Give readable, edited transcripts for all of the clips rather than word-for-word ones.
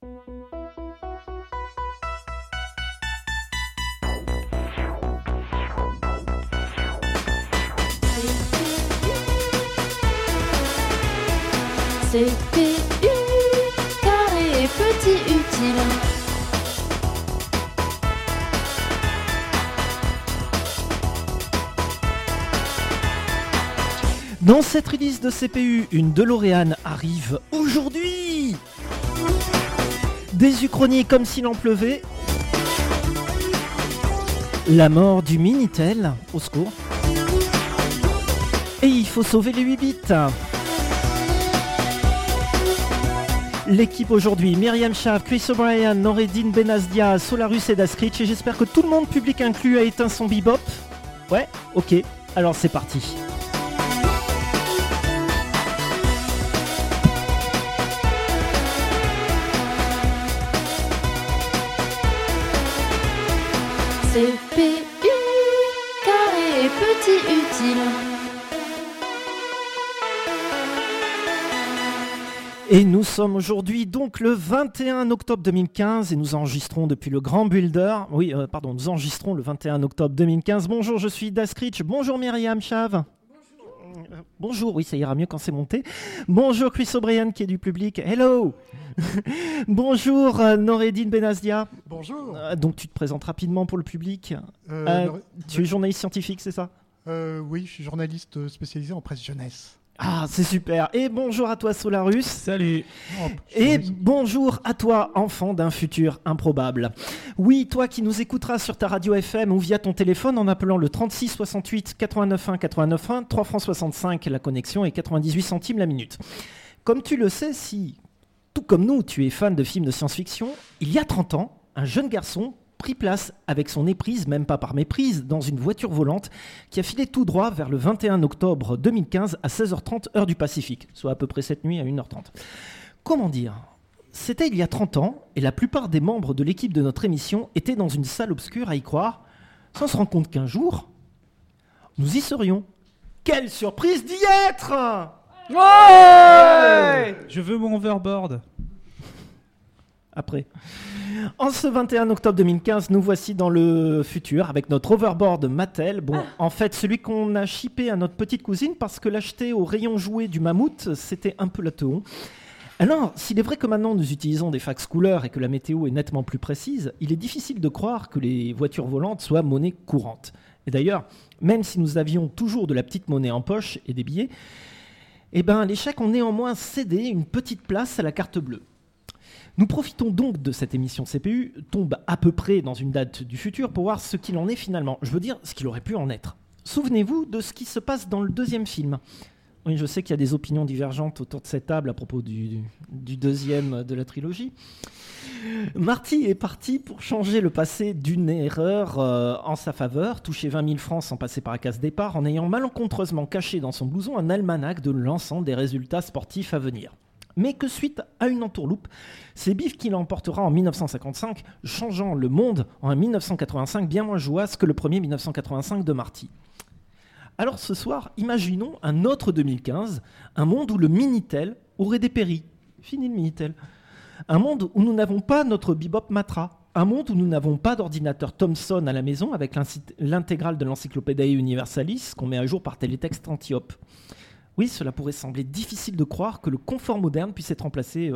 CPU, carré petit utile. Dans cette release de CPU, une DeLorean arrive aujourd'hui. Des uchronies comme s'il en pleuvait. La mort du Minitel, au secours. Et il faut sauver les 8 bits. L'équipe aujourd'hui, Myriam Chav, Chris O'Brien, Noureddine Benazdia, Solarus et Daskrich. Et j'espère que tout le monde, public inclus, a éteint son bebop. Ouais, ok, alors c'est parti. CPU, carré petit utile. Et nous sommes aujourd'hui donc le 21 octobre 2015 et nous enregistrons depuis le Grand Builder. Nous enregistrons le 21 octobre 2015. Bonjour, je suis Daskrich. Bonjour Myriam Chav. Bonjour, oui, ça ira mieux quand c'est monté. Bonjour Chris O'Brien qui est du public. Hello. Bonjour Noureddine Benazdia. Bonjour. Donc tu te présentes rapidement pour le public. Tu es journaliste scientifique, c'est ça ? Oui, je suis journaliste spécialisé en presse jeunesse. Ah, c'est super. Et bonjour à toi Solarus. Salut. Et bonjour à toi, enfant d'un futur improbable. Oui, toi qui nous écouteras sur ta radio FM ou via ton téléphone en appelant le 36 68 89 1 89 1, 3 francs 65 la connexion et 98 centimes la minute. Comme tu le sais, si, tout comme nous, tu es fan de films de science-fiction, il y a 30 ans, un jeune garçon pris place avec son éprise, même pas par méprise, dans une voiture volante qui a filé tout droit vers le 21 octobre 2015 à 16h30 heure du Pacifique, soit à peu près cette nuit à 1h30. Comment dire ? C'était il y a 30 ans et la plupart des membres de l'équipe de notre émission étaient dans une salle obscure à y croire, sans se rendre compte qu'un jour, nous y serions. Quelle surprise d'y être ! Ouais ! Je veux mon overboard. Après. En ce 21 octobre 2015, nous voici dans le futur avec notre overboard Mattel. Bon, en fait, celui qu'on a shippé à notre petite cousine parce que l'acheter au rayon jouet du mammouth, c'était un peu la teon. Alors, s'il est vrai que maintenant nous utilisons des fax couleurs et que la météo est nettement plus précise, il est difficile de croire que les voitures volantes soient monnaie courante. Et d'ailleurs, même si nous avions toujours de la petite monnaie en poche et des billets, les chèques ont néanmoins cédé une petite place à la carte bleue. Nous profitons donc de cette émission CPU, tombe à peu près dans une date du futur, pour voir ce qu'il en est finalement. Je veux dire, ce qu'il aurait pu en être. Souvenez-vous de ce qui se passe dans le deuxième film. Oui, je sais qu'il y a des opinions divergentes autour de cette table à propos du deuxième de la trilogie. Marty est parti pour changer le passé d'une erreur en sa faveur, toucher 20 000 francs sans passer par la case départ, en ayant malencontreusement caché dans son blouson un almanach de l'ensemble des résultats sportifs à venir. Mais que suite à une entourloupe, c'est Biff qui l'emportera en 1955, changeant le monde en un 1985 bien moins jouasse que le premier 1985 de Marty. Alors ce soir, imaginons un autre 2015, un monde où le Minitel aurait dépéri. Fini le Minitel. Un monde où nous n'avons pas notre Bebop Matra. Un monde où nous n'avons pas d'ordinateur Thomson à la maison avec l'intégrale de l'Encyclopédie Universalis qu'on met à jour par télétexte Antiope. Oui, cela pourrait sembler difficile de croire que le confort moderne puisse être remplacé,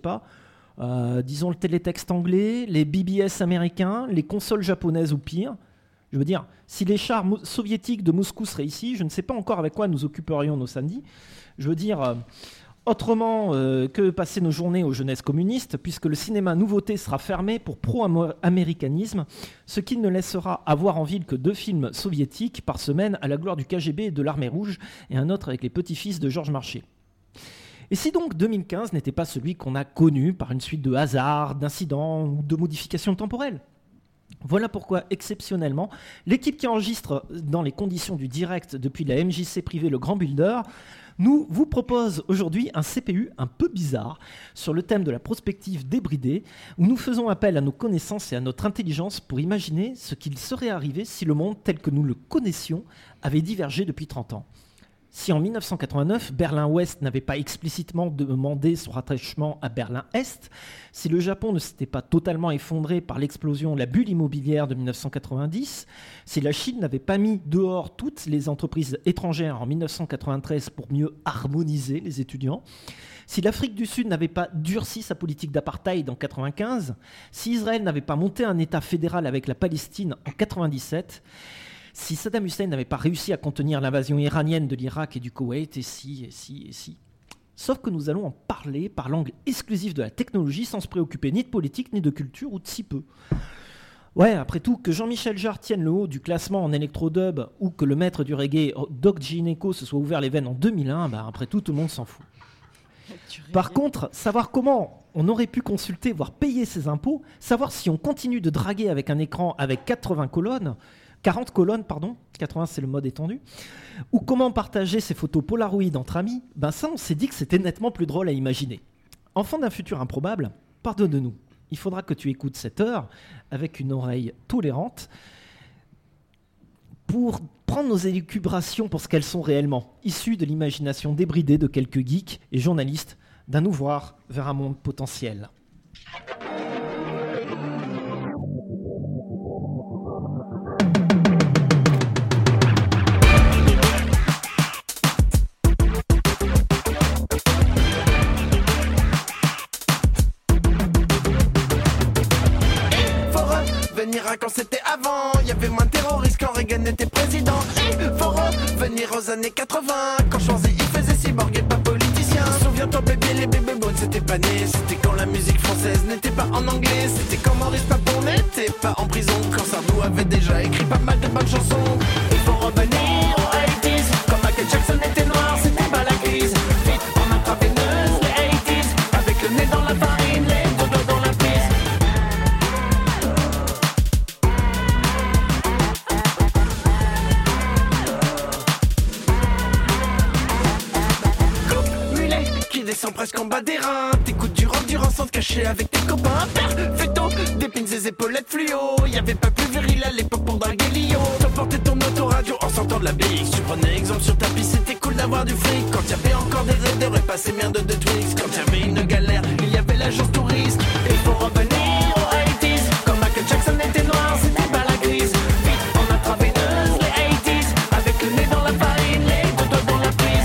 disons le télétexte anglais, les BBS américains, les consoles japonaises ou pire. Je veux dire, si les chars soviétiques de Moscou seraient ici, je ne sais pas encore avec quoi nous occuperions nos samedis. Je veux dire, autrement que passer nos journées aux jeunesses communistes, puisque le cinéma nouveauté sera fermé pour pro-américanisme, ce qui ne laissera avoir en ville que 2 films soviétiques par semaine à la gloire du KGB et de l'Armée Rouge, et un autre avec les petits-fils de Georges Marchais. Et si donc 2015 n'était pas celui qu'on a connu par une suite de hasards, d'incidents ou de modifications temporelles ? Voilà pourquoi, exceptionnellement, l'équipe qui enregistre dans les conditions du direct depuis la MJC privée Le Grand Builder nous vous propose aujourd'hui un CPU un peu bizarre sur le thème de la prospective débridée, où nous faisons appel à nos connaissances et à notre intelligence pour imaginer ce qu'il serait arrivé si le monde tel que nous le connaissions avait divergé depuis 30 ans. Si en 1989, Berlin-Ouest n'avait pas explicitement demandé son rattachement à Berlin-Est, si le Japon ne s'était pas totalement effondré par l'explosion de la bulle immobilière de 1990, si la Chine n'avait pas mis dehors toutes les entreprises étrangères en 1993 pour mieux harmoniser les étudiants, si l'Afrique du Sud n'avait pas durci sa politique d'apartheid en 1995, si Israël n'avait pas monté un État fédéral avec la Palestine en 1997, si Saddam Hussein n'avait pas réussi à contenir l'invasion iranienne de l'Irak et du Koweït, et si. Sauf que nous allons en parler par l'angle exclusif de la technologie, sans se préoccuper ni de politique, ni de culture, ou de si peu. Ouais, après tout, que Jean-Michel Jarre tienne le haut du classement en électro-dub, ou que le maître du reggae, Doc Gineco, se soit ouvert les veines en 2001, après tout le monde s'en fout. Par contre, savoir comment on aurait pu consulter, voire payer ses impôts, savoir si on continue de draguer avec un écran avec 40 colonnes, 80 c'est le mode étendu, ou comment partager ses photos Polaroid entre amis, ça on s'est dit que c'était nettement plus drôle à imaginer. Enfant d'un futur improbable, pardonne-nous, il faudra que tu écoutes cette heure avec une oreille tolérante pour prendre nos élucubrations pour ce qu'elles sont réellement, issues de l'imagination débridée de quelques geeks et journalistes d'un ouvroir vers un monde potentiel. Quand c'était avant, y avait moins de terroristes quand Reagan était président. Faut revenir aux années 80, quand Schwarzy il faisait cyborg et pas politicien. Souviens-toi bébé, les bébés bones c'était pas né. C'était quand la musique française n'était pas en anglais. C'était quand Maurice Papon n'était pas en prison. Quand Sardou avait déjà écrit pas mal de bonnes chansons. Il faut revenir aux 80s, quand Michael Jackson était noir, c'était pas la crise. Vite en intraveineuse, les 80s, avec le nez dans la farine, les doigts dans la prise. Descend presque en bas des reins. T'écoutes du rock sans te cacher avec tes copains. Perfecto, des pins et épaulettes fluo. Y'avait pas plus viril à l'époque pour draguer Lio. T'emportais ton autoradio en sortant de la BX. Tu prenais exemple sur ta piste, c'était cool d'avoir du fric. Quand y'avait encore des raiders et passé bien de Twix. Quand y'avait une galère, il y avait l'agence touriste. Il faut revenir aux 80s. Quand Michael Jackson était noir, c'était pas la crise. Vite en intraveineuse, les 80s. Avec le nez dans la farine, les deux doigts dans la prise.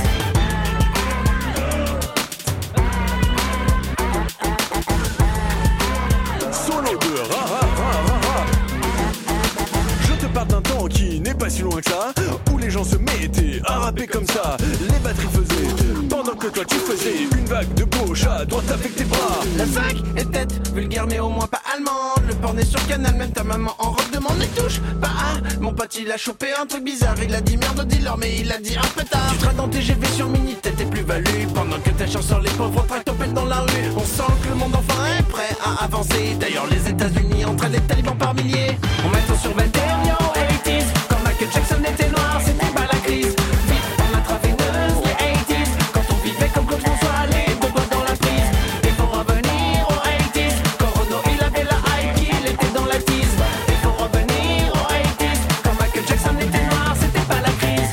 D'un temps qui n'est pas si loin que ça, où les gens se mettaient à rapper comme ça. Les batteries faisaient, pendant que toi tu faisais une vague de gauche à droite avec tes bras. La 5 est tête, vulgaire mais au moins pas allemande. Le porn est sur Canal, même ta maman en robe demande les touches. Pas un, mon pote il a chopé un truc bizarre. Il a dit merde au dealer mais il a dit un peu tard. Tu traînes dans tes GV sur Mini, t'étais plus-value. Pendant que ta chance sur les pauvres tractopelles dans la rue. On sent que le monde enfin est prêt à avancer. D'ailleurs les États-Unis entraînent les talibans par milliers. On met sur 21 quand Michael Jackson était noir, c'était pas la crise. Vite en intraveineuse, les 80s. Quand on vivait comme Claude François, les deux doigts dans la prise. Il faut revenir aux 80s. Quand Renaud il avait la hype, il était dans la tease. Il faut revenir aux 80s. Quand Michael Jackson était noir, c'était pas la crise.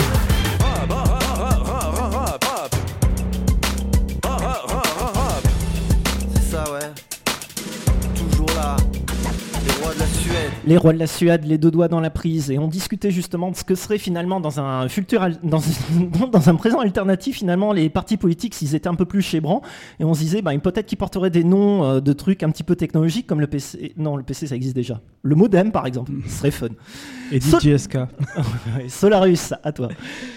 C'est ça ouais. Toujours là. Les rois de la Suède. Les rois de la Suède, les deux doigts dans la prise, et on discutait justement de ce que serait finalement dans un futur, dans un présent alternatif finalement les partis politiques s'ils étaient un peu plus chébrants, et on se disait peut-être qu'ils porteraient des noms de trucs un petit peu technologiques comme le PC. Non, le PC ça existe déjà. Le modem par exemple, ce serait fun. Et DJSK. Solarus, à toi.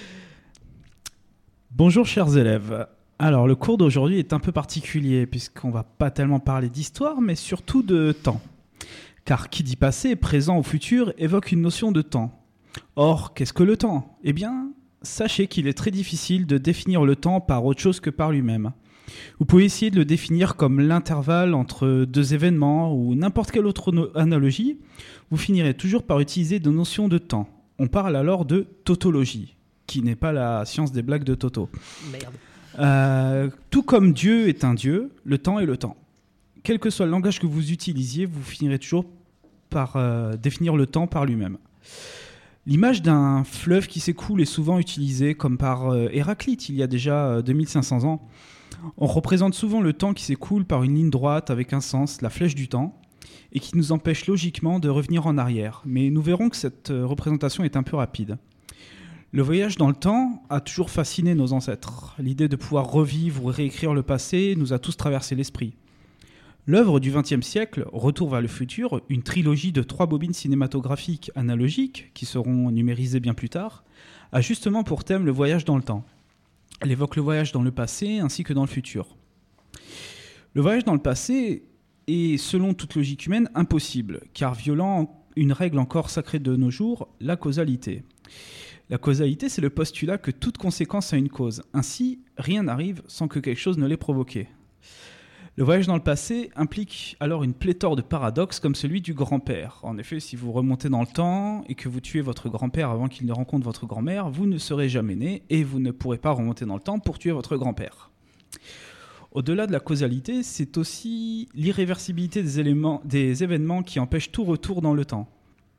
Bonjour chers élèves. Alors le cours d'aujourd'hui est un peu particulier puisqu'on va pas tellement parler d'histoire mais surtout de temps. Car qui dit passé, présent ou futur évoque une notion de temps. Or, qu'est-ce que le temps ? Eh bien, sachez qu'il est très difficile de définir le temps par autre chose que par lui-même. Vous pouvez essayer de le définir comme l'intervalle entre deux événements ou n'importe quelle autre analogie. Vous finirez toujours par utiliser des notions de temps. On parle alors de tautologie, qui n'est pas la science des blagues de Toto. Merde. Tout comme Dieu est un Dieu, le temps est le temps. Quel que soit le langage que vous utilisiez, vous finirez toujours par définir le temps par lui-même. L'image d'un fleuve qui s'écoule est souvent utilisée, comme par Héraclite, il y a déjà 2500 ans. On représente souvent le temps qui s'écoule par une ligne droite avec un sens, la flèche du temps, et qui nous empêche logiquement de revenir en arrière. Mais nous verrons que cette représentation est un peu rapide. Le voyage dans le temps a toujours fasciné nos ancêtres. L'idée de pouvoir revivre ou réécrire le passé nous a tous traversé l'esprit. L'œuvre du XXe siècle, Retour vers le futur, une trilogie de 3 bobines cinématographiques analogiques, qui seront numérisées bien plus tard, a justement pour thème le voyage dans le temps. Elle évoque le voyage dans le passé ainsi que dans le futur. Le voyage dans le passé est, selon toute logique humaine, impossible, car violant une règle encore sacrée de nos jours, la causalité. La causalité, c'est le postulat que toute conséquence a une cause. Ainsi, rien n'arrive sans que quelque chose ne l'ait provoqué. Le voyage dans le passé implique alors une pléthore de paradoxes comme celui du grand-père. En effet, si vous remontez dans le temps et que vous tuez votre grand-père avant qu'il ne rencontre votre grand-mère, vous ne serez jamais né et vous ne pourrez pas remonter dans le temps pour tuer votre grand-père. Au-delà de la causalité, c'est aussi l'irréversibilité des événements qui empêchent tout retour dans le temps.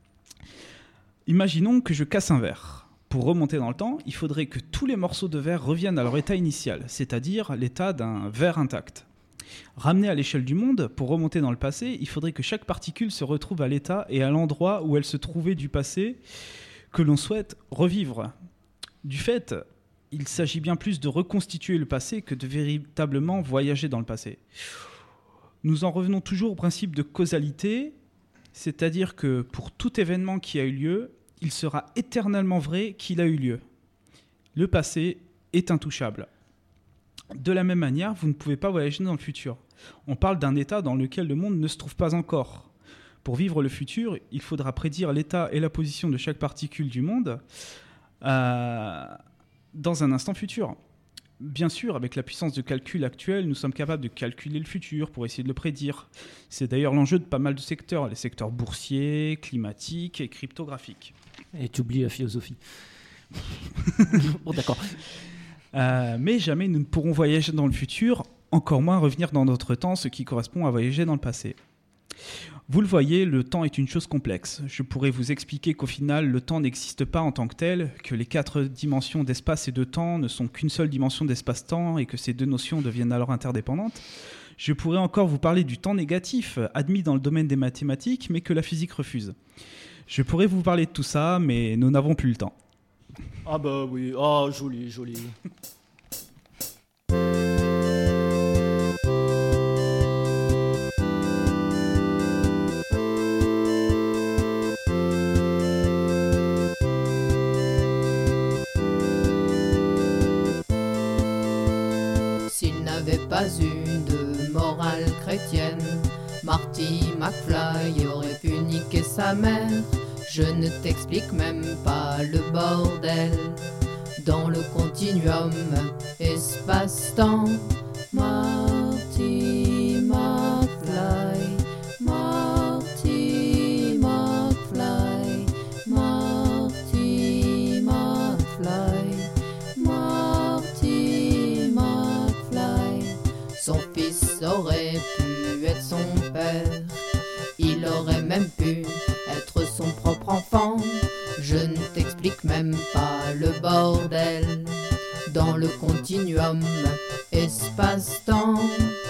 Imaginons que je casse un verre. Pour remonter dans le temps, il faudrait que tous les morceaux de verre reviennent à leur état initial, c'est-à-dire l'état d'un verre intact. Ramené à l'échelle du monde, pour remonter dans le passé, il faudrait que chaque particule se retrouve à l'état et à l'endroit où elle se trouvait du passé que l'on souhaite revivre. Du fait, il s'agit bien plus de reconstituer le passé que de véritablement voyager dans le passé. Nous en revenons toujours au principe de causalité, c'est-à-dire que pour tout événement qui a eu lieu, il sera éternellement vrai qu'il a eu lieu. Le passé est intouchable. De la même manière, vous ne pouvez pas voyager dans le futur. On parle d'un état dans lequel le monde ne se trouve pas encore. Pour vivre le futur, il faudra prédire l'état et la position de chaque particule du monde dans un instant futur. Bien sûr, avec la puissance de calcul actuelle, nous sommes capables de calculer le futur pour essayer de le prédire. C'est d'ailleurs l'enjeu de pas mal de secteurs, les secteurs boursiers, climatiques et cryptographiques. Et tu oublies la philosophie. Bon, d'accord. Mais jamais nous ne pourrons voyager dans le futur, encore moins revenir dans notre temps, ce qui correspond à voyager dans le passé. Vous le voyez, le temps est une chose complexe. Je pourrais vous expliquer qu'au final, le temps n'existe pas en tant que tel, que les 4 dimensions d'espace et de temps ne sont qu'une seule dimension d'espace-temps et que ces 2 notions deviennent alors interdépendantes. Je pourrais encore vous parler du temps négatif, admis dans le domaine des mathématiques, mais que la physique refuse. Je pourrais vous parler de tout ça, mais nous n'avons plus le temps. Ah bah oui, oh joli, joli. S'il n'avait pas eu de morale chrétienne, Marty McFly aurait pu niquer sa mère. Je ne t'explique même pas le bordel. Dans le continuum espace-temps, Marty McFly, Marty McFly, Marty McFly, Marty McFly. Son fils aurait pu être son père, il aurait même pu être son propre enfant. Je ne t'explique même pas le bordel. Dans le continuum espace-temps.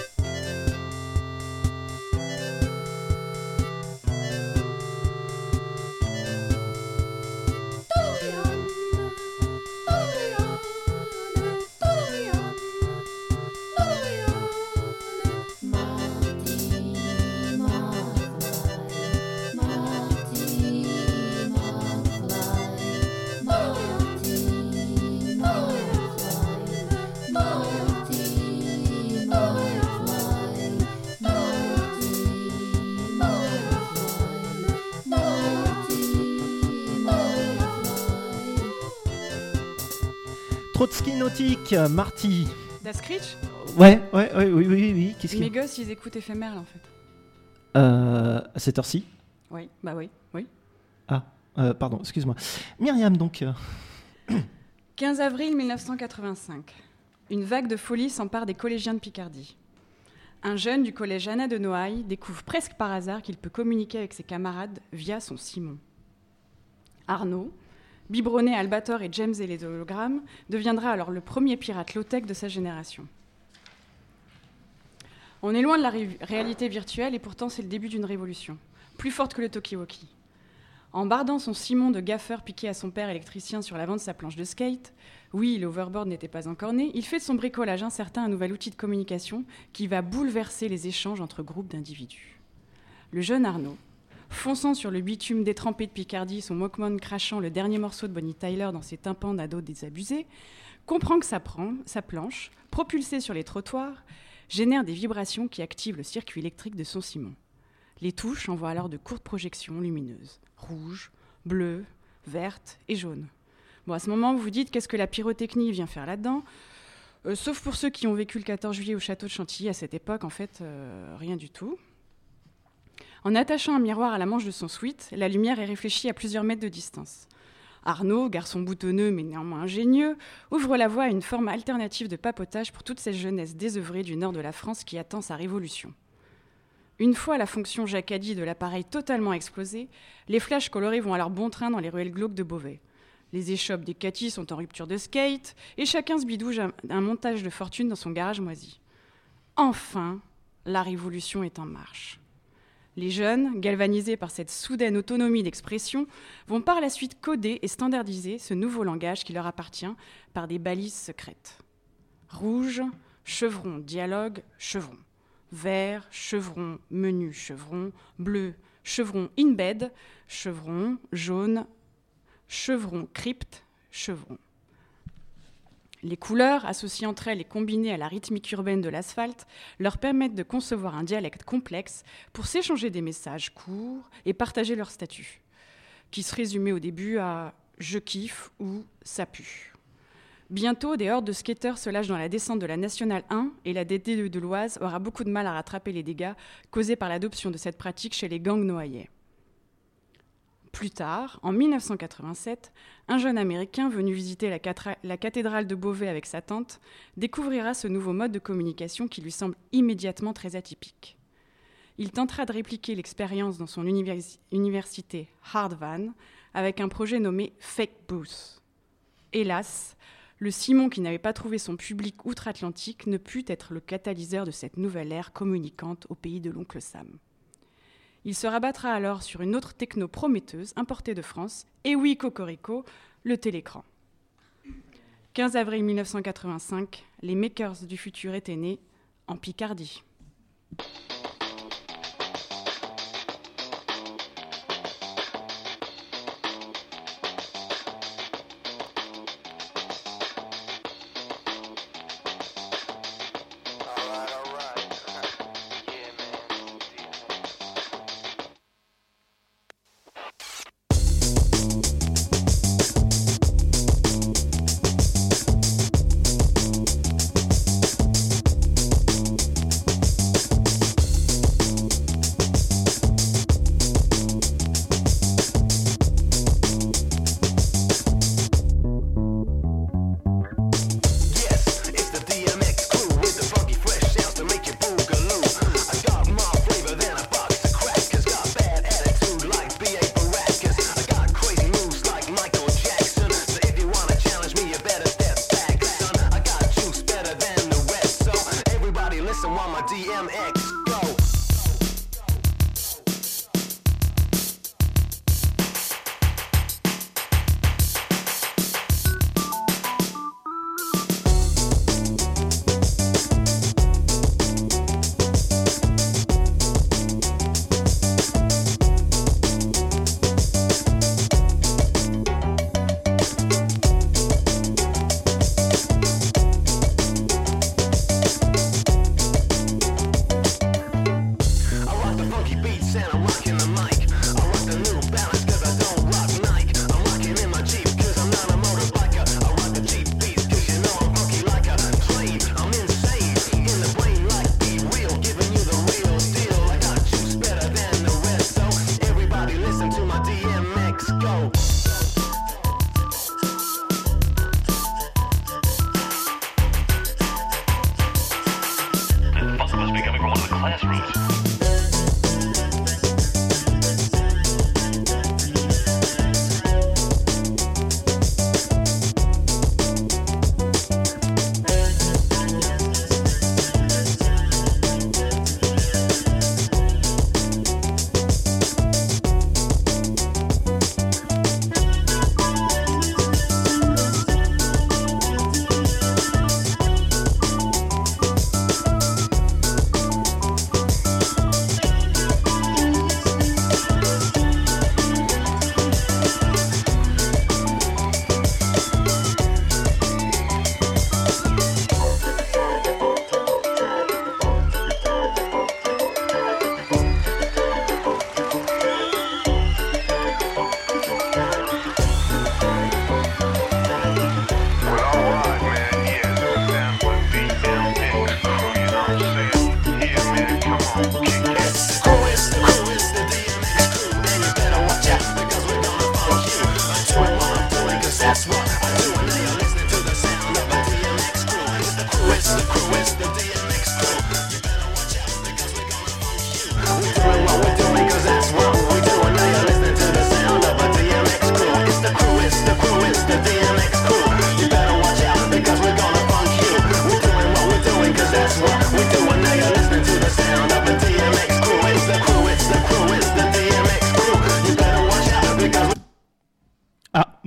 Trotsky nautique, Marty. Das Screech. Ouais, oui. Qu'est-ce Mes qu'il... gosses, ils écoutent éphémère, là, en fait. À cette heure-ci. Oui, bah oui. Pardon, excuse-moi. Myriam, donc. 15 avril 1985. Une vague de folie s'empare des collégiens de Picardie. Un jeune du collège Anna de Noailles découvre presque par hasard qu'il peut communiquer avec ses camarades via son Simon. Arnaud, biberonné Albator et James et les hologrammes, deviendra alors le premier pirate low-tech de sa génération. On est loin de la réalité virtuelle et pourtant c'est le début d'une révolution, plus forte que le talkie-walkie. En bardant son Simon de gaffeur piqué à son père électricien sur l'avant de sa planche de skate, oui, l'overboard n'était pas encore né, il fait de son bricolage incertain un nouvel outil de communication qui va bouleverser les échanges entre groupes d'individus. Le jeune Arnaud, fonçant sur le bitume détrempé de Picardie, son Walkman crachant le dernier morceau de Bonnie Tyler dans ses tympans d'ado désabusés, comprend que sa planche, propulsée sur les trottoirs, génère des vibrations qui activent le circuit électrique de son Simon. Les touches envoient alors de courtes projections lumineuses, rouges, bleues, vertes et jaunes. Bon, à ce moment, vous vous dites, qu'est-ce que la pyrotechnie vient faire là-dedans ? Sauf pour ceux qui ont vécu le 14 juillet au château de Chantilly à cette époque, en fait, rien du tout. En attachant un miroir à la manche de son sweat, la lumière est réfléchie à plusieurs mètres de distance. Arnaud, garçon boutonneux mais néanmoins ingénieux, ouvre la voie à une forme alternative de papotage pour toute cette jeunesse désœuvrée du nord de la France qui attend sa révolution. Une fois la fonction jacadie de l'appareil totalement explosée, les flashs colorés vont alors bon train dans les ruelles glauques de Beauvais. Les échoppes des Cathy sont en rupture de skate et chacun se bidouille un montage de fortune dans son garage moisi. Enfin, la révolution est en marche. Les jeunes, galvanisés par cette soudaine autonomie d'expression, vont par la suite coder et standardiser ce nouveau langage qui leur appartient par des balises secrètes. Rouge, chevron, dialogue, chevron. Vert, chevron, menu, chevron. Bleu, chevron, in bed, chevron. Jaune, chevron, crypte, chevron. Les couleurs, associées entre elles et combinées à la rythmique urbaine de l'asphalte, leur permettent de concevoir un dialecte complexe pour s'échanger des messages courts et partager leur statut, qui se résumait au début à « je kiffe » ou « ça pue ». Bientôt, des hordes de skateurs se lâchent dans la descente de la Nationale 1 et la DD de l'Oise aura beaucoup de mal à rattraper les dégâts causés par l'adoption de cette pratique chez les gangs noaillais. Plus tard, en 1987, un jeune Américain venu visiter la cathédrale de Beauvais avec sa tante découvrira ce nouveau mode de communication qui lui semble immédiatement très atypique. Il tentera de répliquer l'expérience dans son université Hardvan avec un projet nommé Fake Booth. Hélas, le Simon qui n'avait pas trouvé son public outre-Atlantique ne put être le catalyseur de cette nouvelle ère communicante au pays de l'oncle Sam. Il se rabattra alors sur une autre techno prometteuse importée de France, et oui, cocorico, le télécran. 15 avril 1985, les makers du futur étaient nés en Picardie.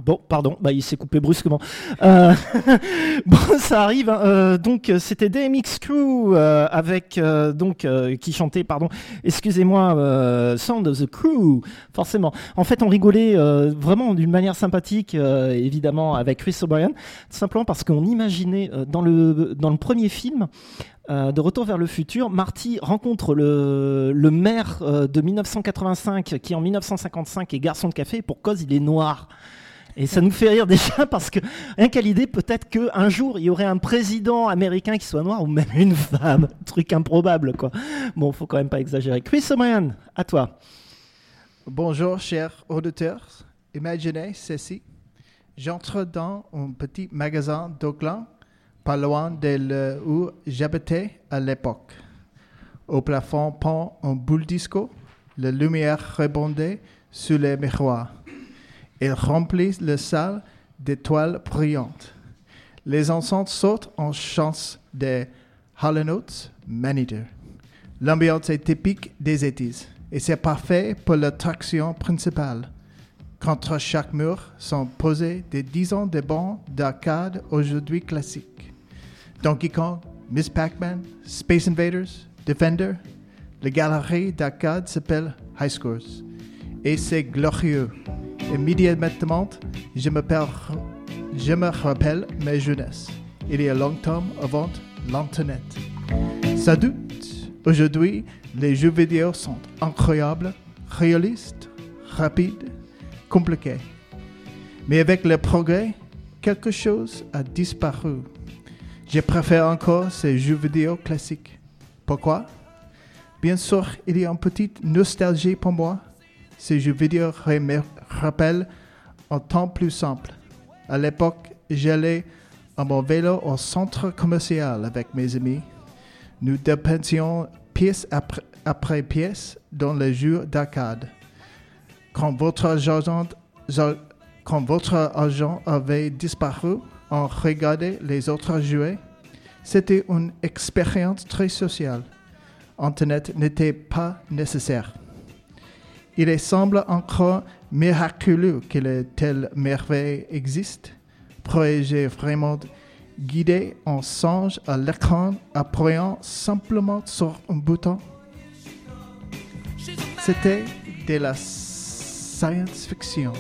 Bon, pardon, il s'est coupé brusquement. Bon, ça arrive. Donc, c'était DMX Crew avec qui chantait, excusez-moi, Sound of the Crew, forcément. En fait, on rigolait vraiment d'une manière sympathique, évidemment, avec Chris O'Brien, simplement parce qu'on imaginait dans le premier film. De Retour vers le futur, Marty rencontre le maire de 1985 qui en 1955 est garçon de café et pour cause il est noir. Et ça nous fait rire déjà parce que rien qu'à l'idée peut-être qu'un jour il y aurait un président américain qui soit noir ou même une femme, truc improbable quoi. Bon, faut quand même pas exagérer. Chris O'Brien, à toi. Bonjour chers auditeurs, imaginez ceci, j'entre dans un petit magasin d'Auckland pas loin de où j'habitais à l'époque. Au plafond pend un boule disco. La lumière rebondait sur les miroirs. Il remplit la salle d'étoiles brillantes. Les enceintes sautent en chance des Hall & Oates Manager. L'ambiance est typique des 80s et c'est parfait pour l'attraction principale. Contre chaque mur sont posés des dizaines de bancs d'arcade aujourd'hui classiques. Donkey Kong, Miss Pac-Man, Space Invaders, Defender. La galerie d'arcade s'appelle High Scores. Et c'est glorieux. Immédiatement, je me rappelle ma jeunesse. Il y a longtemps avant l'Internet. Sans doute, aujourd'hui, les jeux vidéo sont incroyables, réalistes, rapides, compliqués. Mais avec le progrès, quelque chose a disparu. Je préfère encore ces jeux vidéo classiques. Pourquoi? Bien sûr, il y a une petite nostalgie pour moi. Ces jeux vidéo me rappellent un temps plus simple. À l'époque, j'allais à mon vélo au centre commercial avec mes amis. Nous dépensions pièce après pièce dans les jeux d'arcade. Quand votre argent avait disparu, on regardait les autres jouer. C'était une expérience très sociale. Internet n'était pas nécessaire. Il semble encore miraculeux que de telles merveilles existent. Pourrais-je vraiment guider un singe à l'écran appuyant simplement sur un bouton? C'était de la science-fiction.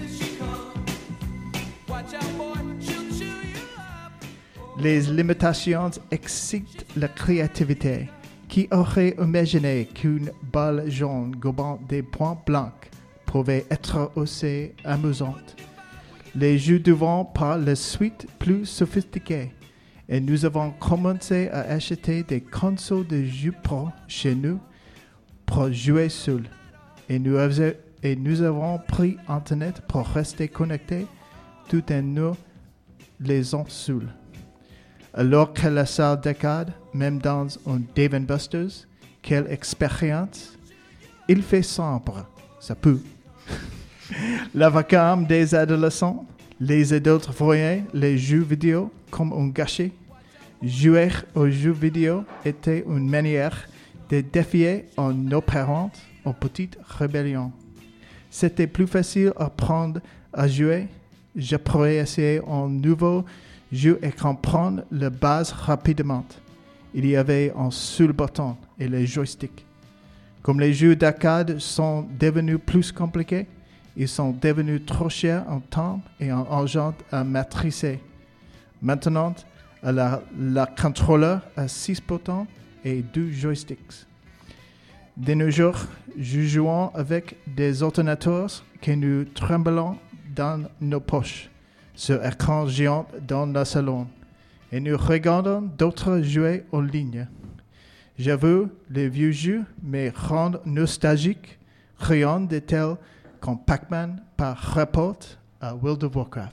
Les limitations excitent la créativité. Qui aurait imaginé qu'une balle jaune gobant des points blancs pouvait être aussi amusante? Les jeux deviennent par la suite plus sophistiqués et nous avons commencé à acheter des consoles de jeux pro chez nous pour jouer seuls. Et nous avons pris Internet pour rester connectés tout en nous les en seuls. Alors que la salle d'arcade, même dans un Dave & Buster's, quelle expérience! Il fait sombre, ça peut. La vacarme des adolescents, les adultes voyaient les jeux vidéo comme un gâchis. Jouer aux jeux vidéo était une manière de défier nos parents en petite rébellion. C'était plus facile à apprendre à jouer. Je pourrais essayer un nouveau jeu et comprendre la base rapidement. Il y avait un seul bouton et le joystick. Comme les jeux d'arcade sont devenus plus compliqués, ils sont devenus trop chers en temps et en argent à maîtriser. Maintenant, la contrôleur a 6 boutons et 2 joysticks. De nos jours, nous jouons avec des ordinateurs que nous tremblons dans nos poches, sur écran géant dans le salon, et nous regardons d'autres jouer en ligne. J'avoue, les vieux jeux me rendent nostalgique, rien de tel qu'un Pac-Man par rapport à World of Warcraft.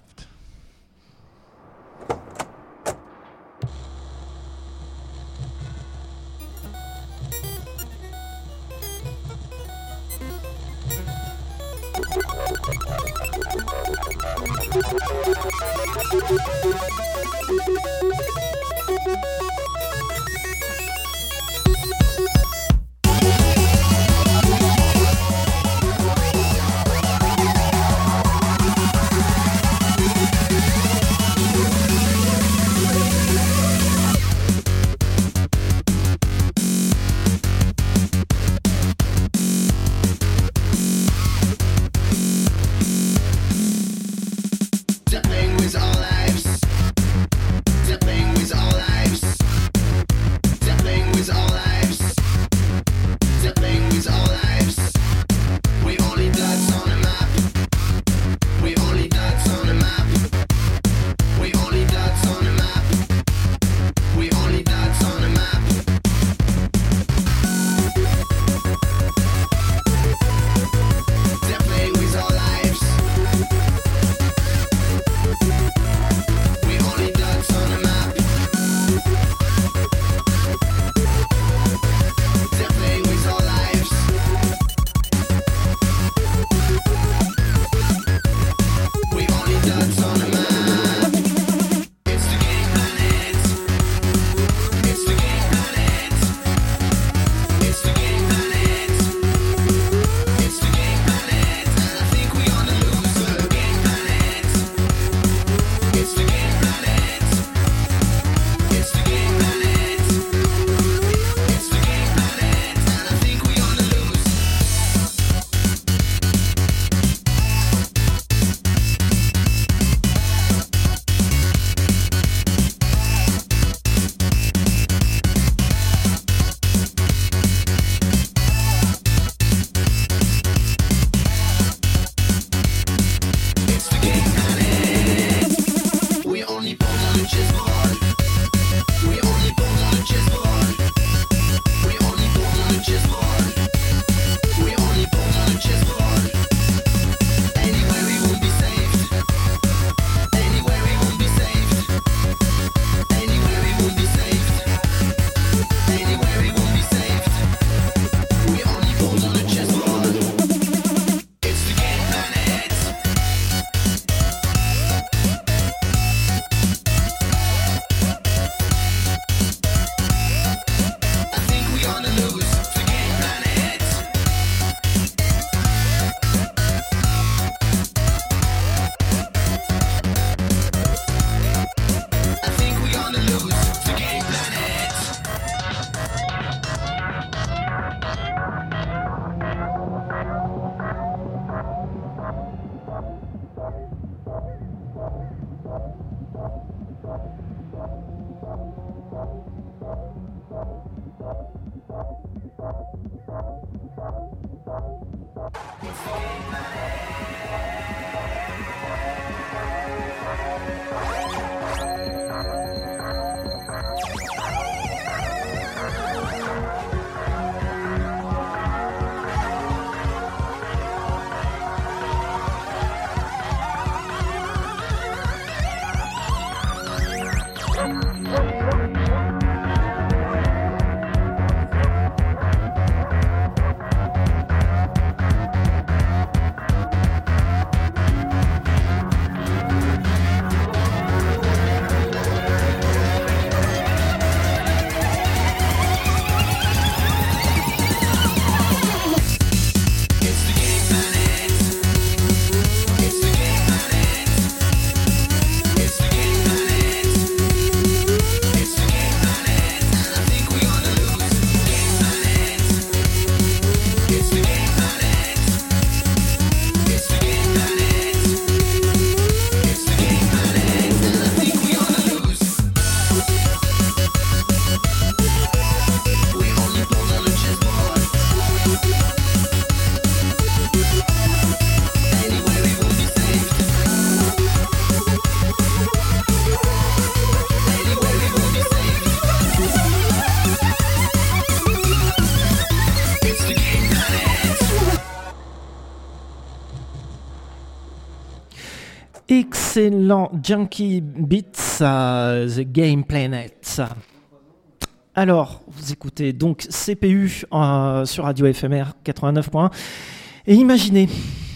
Excellent Junkie Beats, The Game Planet. Alors, vous écoutez donc CPU sur Radio FMR 89.1 et imaginez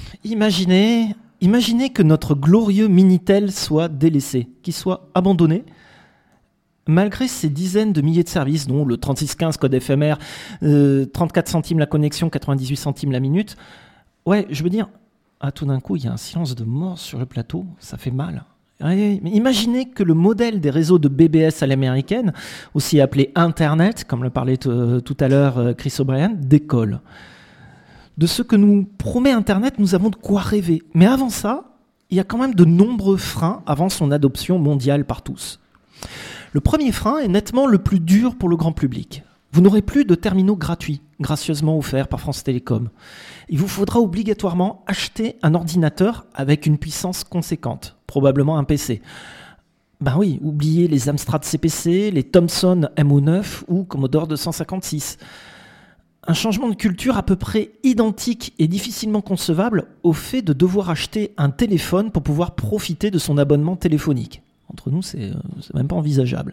que notre glorieux Minitel soit délaissé, qu'il soit abandonné. Malgré ces dizaines de milliers de services, dont le 3615 code FMR, 34 centimes la connexion, 98 centimes la minute, ouais, je veux dire, tout d'un coup, il y a un silence de mort sur le plateau, ça fait mal. Mais imaginez que le modèle des réseaux de BBS à l'américaine, aussi appelé Internet, comme le parlait tout à l'heure Chris O'Brien, décolle. De ce que nous promet Internet, nous avons de quoi rêver. Mais avant ça, il y a quand même de nombreux freins avant son adoption mondiale par tous. Le premier frein est nettement le plus dur pour le grand public. Vous n'aurez plus de terminaux gratuits, gracieusement offerts par France Télécom. Il vous faudra obligatoirement acheter un ordinateur avec une puissance conséquente, probablement un PC. Ben oui, oubliez les Amstrad CPC, les Thomson MO9 ou Commodore 256. Un changement de culture à peu près identique et difficilement concevable au fait de devoir acheter un téléphone pour pouvoir profiter de son abonnement téléphonique. Entre nous, c'est même pas envisageable.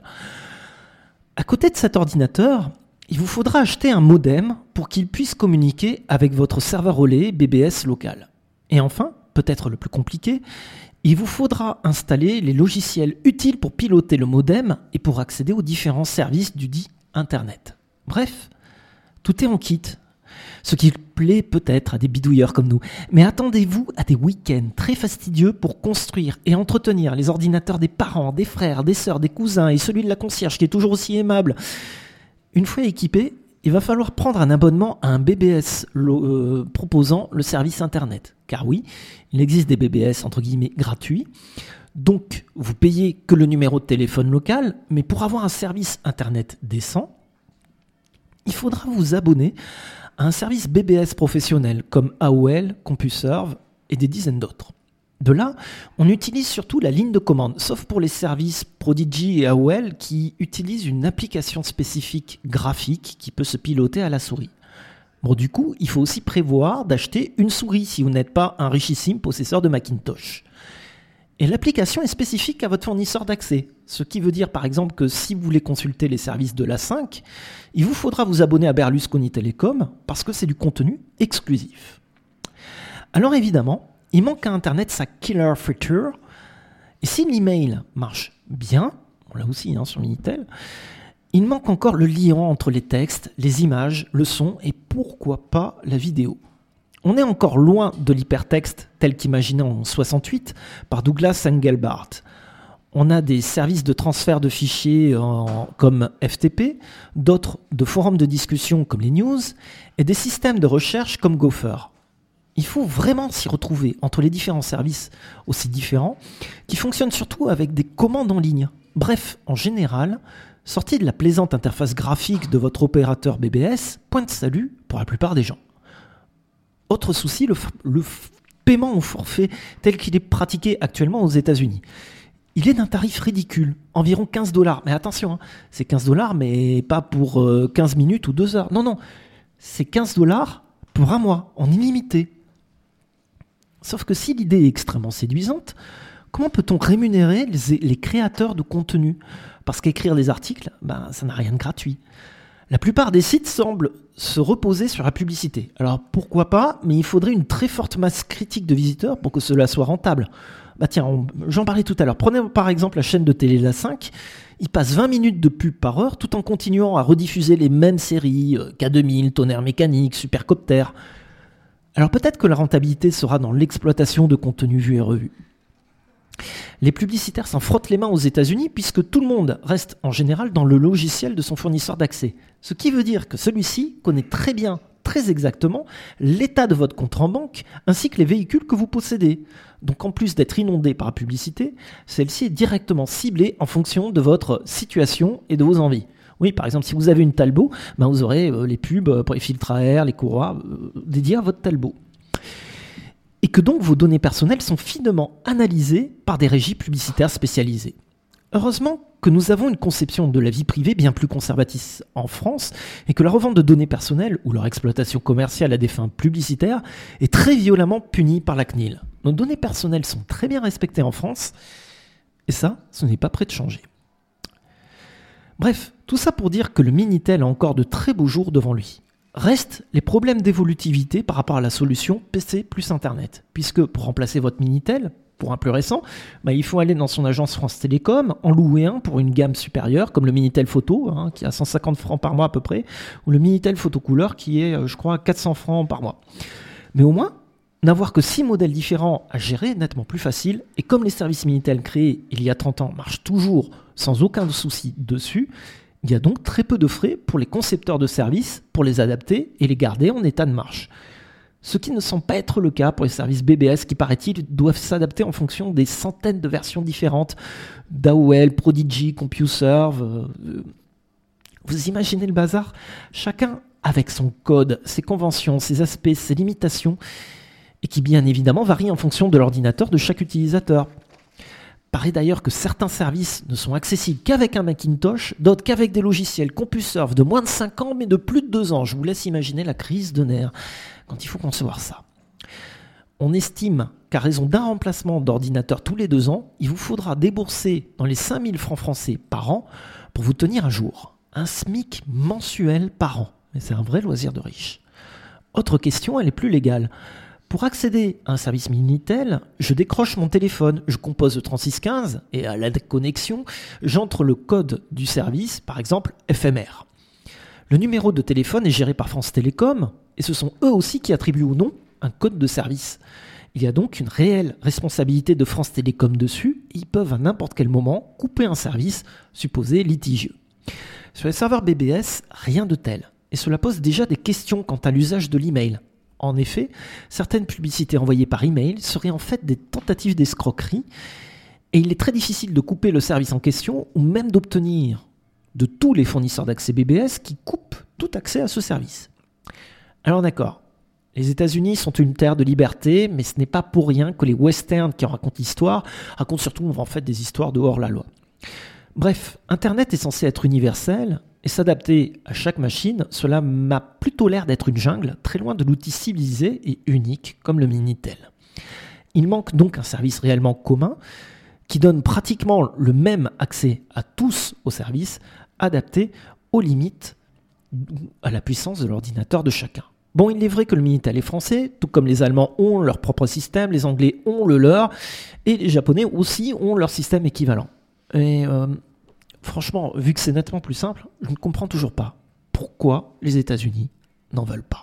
À côté de cet ordinateur, il vous faudra acheter un modem pour qu'il puisse communiquer avec votre serveur relais BBS local. Et enfin, peut-être le plus compliqué, il vous faudra installer les logiciels utiles pour piloter le modem et pour accéder aux différents services du dit Internet. Bref, tout est en kit. Ce qui plaît peut-être à des bidouilleurs comme nous. Mais attendez-vous à des week-ends très fastidieux pour construire et entretenir les ordinateurs des parents, des frères, des sœurs, des cousins et celui de la concierge qui est toujours aussi aimable. Une fois équipé, il va falloir prendre un abonnement à un BBS proposant le service Internet. Car oui, il existe des BBS entre guillemets gratuits. Donc, vous payez que le numéro de téléphone local, mais pour avoir un service Internet décent, il faudra vous abonner à un service BBS professionnel comme AOL, CompuServe et des dizaines d'autres. De là, on utilise surtout la ligne de commande, sauf pour les services Prodigy et AOL qui utilisent une application spécifique graphique qui peut se piloter à la souris. Bon, du coup, il faut aussi prévoir d'acheter une souris si vous n'êtes pas un richissime possesseur de Macintosh. Et l'application est spécifique à votre fournisseur d'accès, ce qui veut dire par exemple que si vous voulez consulter les services de l'A5, il vous faudra vous abonner à Berlusconi Telecom parce que c'est du contenu exclusif. Alors évidemment, il manque à Internet sa killer feature, et si l'email marche bien, on l'a aussi sur Minitel, il manque encore le lien entre les textes, les images, le son et pourquoi pas la vidéo. On est encore loin de l'hypertexte tel qu'imaginé en 68 par Douglas Engelbart. On a des services de transfert de fichiers comme FTP, d'autres de forums de discussion comme les news, et des systèmes de recherche comme Gopher. Il faut vraiment s'y retrouver entre les différents services aussi différents, qui fonctionnent surtout avec des commandes en ligne. Bref, en général, sortie de la plaisante interface graphique de votre opérateur BBS, point de salut pour la plupart des gens. Autre souci, le paiement au forfait tel qu'il est pratiqué actuellement aux États-Unis. Il est d'un tarif ridicule, environ $15. Mais attention, hein, c'est $15, mais pas pour 15 minutes ou 2 heures. Non, c'est $15 pour un mois, en illimité. Sauf que si l'idée est extrêmement séduisante, comment peut-on rémunérer les créateurs de contenu ? Parce qu'écrire des articles, ça n'a rien de gratuit. La plupart des sites semblent se reposer sur la publicité. Alors pourquoi pas, mais il faudrait une très forte masse critique de visiteurs pour que cela soit rentable. J'en parlais tout à l'heure. Prenez par exemple la chaîne de télé La 5. Ils passent 20 minutes de pub par heure tout en continuant à rediffuser les mêmes séries, K2000, Tonnerre Mécanique, Supercopter. Alors peut-être que la rentabilité sera dans l'exploitation de contenus vus et revus. Les publicitaires s'en frottent les mains aux États-Unis puisque tout le monde reste en général dans le logiciel de son fournisseur d'accès. Ce qui veut dire que celui-ci connaît très bien, très exactement, l'état de votre compte en banque ainsi que les véhicules que vous possédez. Donc en plus d'être inondé par la publicité, celle-ci est directement ciblée en fonction de votre situation et de vos envies. Oui, par exemple, si vous avez une Talbot, vous aurez les pubs pour les filtres à air, les courroies dédiées à votre Talbot. Et que donc vos données personnelles sont finement analysées par des régies publicitaires spécialisées. Heureusement que nous avons une conception de la vie privée bien plus conservatrice en France et que la revente de données personnelles ou leur exploitation commerciale à des fins publicitaires est très violemment punie par la CNIL. Nos données personnelles sont très bien respectées en France et ça, ce n'est pas près de changer. Bref, tout ça pour dire que le Minitel a encore de très beaux jours devant lui. Restent les problèmes d'évolutivité par rapport à la solution PC plus Internet, puisque pour remplacer votre Minitel, pour un plus récent, il faut aller dans son agence France Télécom, en louer un pour une gamme supérieure, comme le Minitel Photo, qui a 150 francs par mois à peu près, ou le Minitel Photo Couleur, qui est, je crois, 400 francs par mois. Mais au moins, n'avoir que 6 modèles différents à gérer est nettement plus facile, et comme les services Minitel créés il y a 30 ans marchent toujours sans aucun souci dessus, il y a donc très peu de frais pour les concepteurs de services pour les adapter et les garder en état de marche. Ce qui ne semble pas être le cas pour les services BBS qui, paraît-il, doivent s'adapter en fonction des centaines de versions différentes d'AOL, Prodigy, CompuServe. Vous imaginez le bazar ? Chacun avec son code, ses conventions, ses aspects, ses limitations, et qui bien évidemment varient en fonction de l'ordinateur de chaque utilisateur. Paraît d'ailleurs que certains services ne sont accessibles qu'avec un Macintosh, d'autres qu'avec des logiciels CompuServe de moins de 5 ans mais de plus de 2 ans. Je vous laisse imaginer la crise de nerfs quand il faut concevoir ça. On estime qu'à raison d'un remplacement d'ordinateur tous les 2 ans, il vous faudra débourser dans les 5 000 francs français par an pour vous tenir à jour. Un SMIC mensuel par an. Mais c'est un vrai loisir de riche. Autre question, elle est plus légale. Pour accéder à un service Minitel, je décroche mon téléphone, je compose le 3615 et à la connexion, j'entre le code du service, par exemple FMR. Le numéro de téléphone est géré par France Télécom et ce sont eux aussi qui attribuent ou non un code de service. Il y a donc une réelle responsabilité de France Télécom dessus et ils peuvent à n'importe quel moment couper un service supposé litigieux. Sur les serveurs BBS, rien de tel et cela pose déjà des questions quant à l'usage de l'email. En effet, certaines publicités envoyées par email seraient en fait des tentatives d'escroquerie et il est très difficile de couper le service en question ou même d'obtenir de tous les fournisseurs d'accès BBS qui coupent tout accès à ce service. Alors d'accord, les États-Unis sont une terre de liberté, mais ce n'est pas pour rien que les westerns qui en racontent l'histoire racontent surtout en fait des histoires de hors la loi. Bref, Internet est censé être universel et s'adapter à chaque machine, cela m'a plutôt l'air d'être une jungle, très loin de l'outil civilisé et unique comme le Minitel. Il manque donc un service réellement commun qui donne pratiquement le même accès à tous aux services, adapté aux limites à la puissance de l'ordinateur de chacun. Bon, il est vrai que le Minitel est français, tout comme les Allemands ont leur propre système, les Anglais ont le leur, et les Japonais aussi ont leur système équivalent. Et franchement, vu que c'est nettement plus simple, je ne comprends toujours pas pourquoi les États-Unis n'en veulent pas.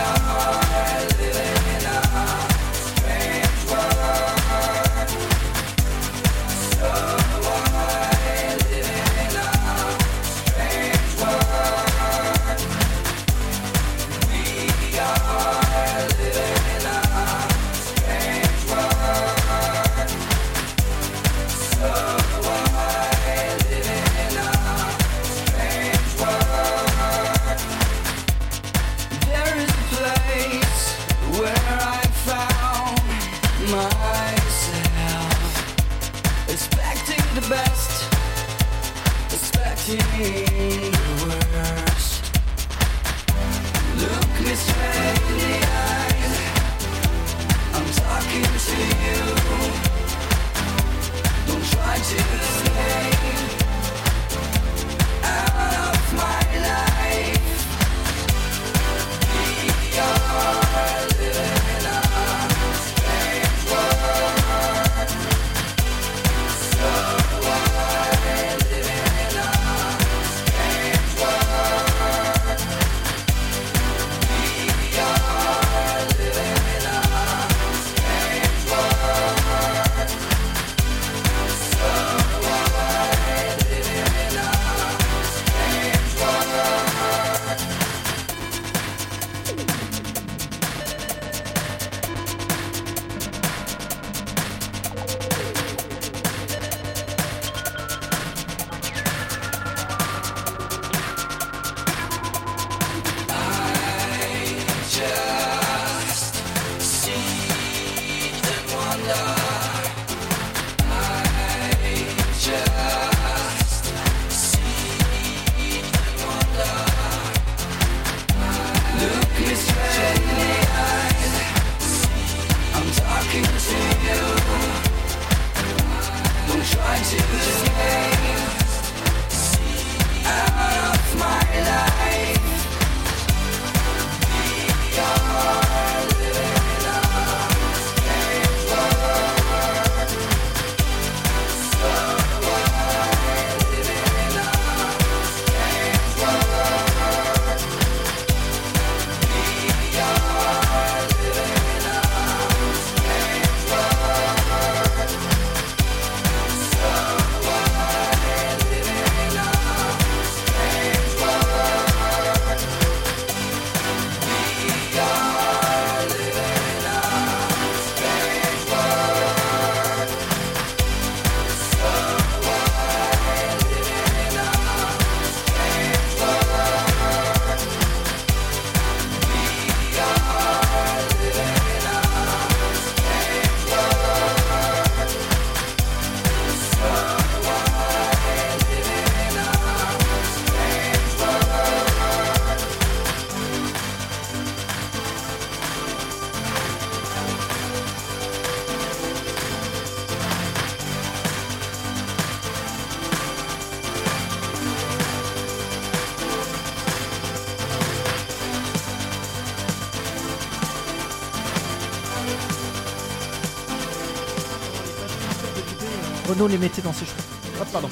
Renaud les mettait dans ses cheveux. Oh, pardon.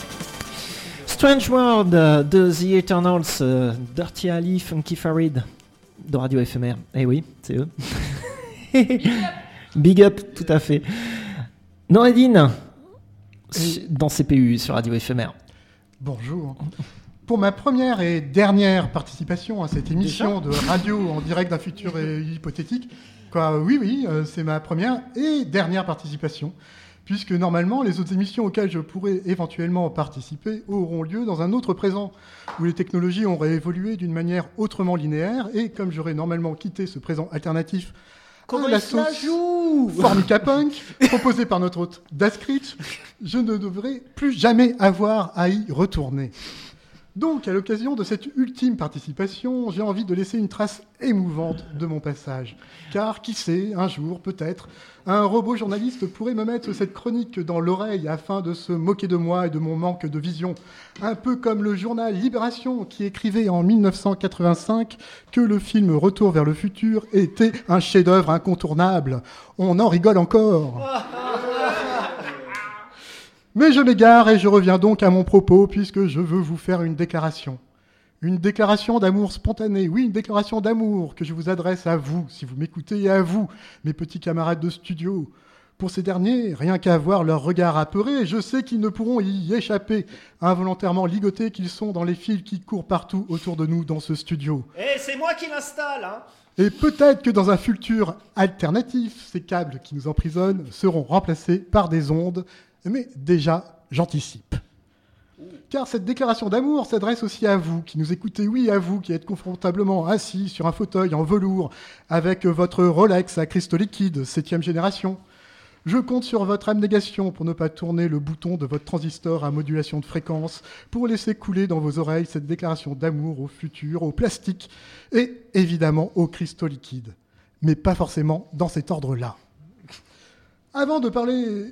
Strange World de The Eternals, Dirty Ali, Funky Farid de Radio FMR. Eh oui, c'est eux. Big up, tout à fait. Noureddin, dans CPU sur Radio FMR. Bonjour. Pour ma première et dernière participation à cette émission de radio en direct d'un futur hypothétique, oui, c'est ma première et dernière participation, puisque normalement les autres émissions auxquelles je pourrais éventuellement participer auront lieu dans un autre présent, où les technologies auraient évolué d'une manière autrement linéaire, et comme j'aurais normalement quitté ce présent alternatif à la sauce Formica Punk, proposée par notre hôte Daskritch, je ne devrais plus jamais avoir à y retourner. Donc, à l'occasion de cette ultime participation, j'ai envie de laisser une trace émouvante de mon passage. Car, qui sait, un jour, peut-être, un robot journaliste pourrait me mettre cette chronique dans l'oreille afin de se moquer de moi et de mon manque de vision. Un peu comme le journal Libération qui écrivait en 1985 que le film Retour vers le futur était un chef-d'œuvre incontournable. On en rigole encore. Mais je m'égare et je reviens donc à mon propos puisque je veux vous faire une déclaration. Une déclaration d'amour spontanée, oui, une déclaration d'amour que je vous adresse à vous, si vous m'écoutez, et à vous, mes petits camarades de studio. Pour ces derniers, rien qu'à voir leur regard apeuré, je sais qu'ils ne pourront y échapper, involontairement ligotés qu'ils sont dans les fils qui courent partout autour de nous dans ce studio. Eh, c'est moi qui l'installe, hein. Et peut-être que dans un futur alternatif, ces câbles qui nous emprisonnent seront remplacés par des ondes, mais déjà, j'anticipe. Car cette déclaration d'amour s'adresse aussi à vous, qui nous écoutez, oui, à vous, qui êtes confortablement assis sur un fauteuil en velours, avec votre Rolex à cristaux liquides, 7e génération. Je compte sur votre abnégation pour ne pas tourner le bouton de votre transistor à modulation de fréquence, pour laisser couler dans vos oreilles cette déclaration d'amour au futur, au plastique et évidemment aux cristaux liquides. Mais pas forcément dans cet ordre-là. Avant de parler